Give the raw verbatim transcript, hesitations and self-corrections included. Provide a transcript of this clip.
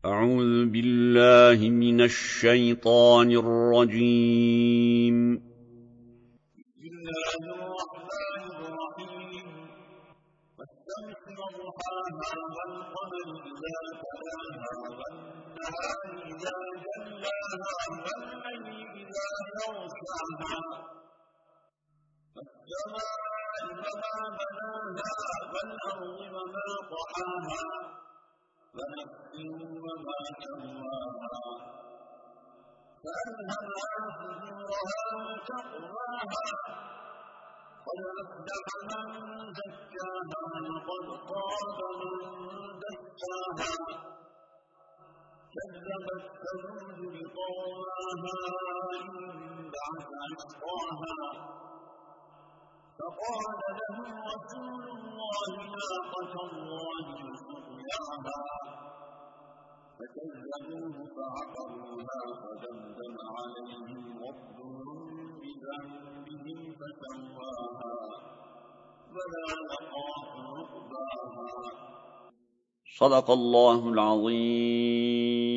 أعوذ بالله من الشيطان الرجيم. بسم الله الرحمن الرحيم. والشمس وضحاها والقمر إذا تلاها والنهار إذا جلاها والليل إذا يغشاها والسماء وما بناها والأرض وما طحاها ونفس وما سواها فألهمها فجورها وتقواها قد أفلح من زكاها وقد خاب من دساها كذبت ثمود بطغواها إذ انبعث أشقاها فقال لهم رسول الله ناقة الله وسقياها فكذبوه فعقروها فدمدم عليهم ربهم بذنبهم فسواها ولا يخاف عقباها. صدق الله العظيم.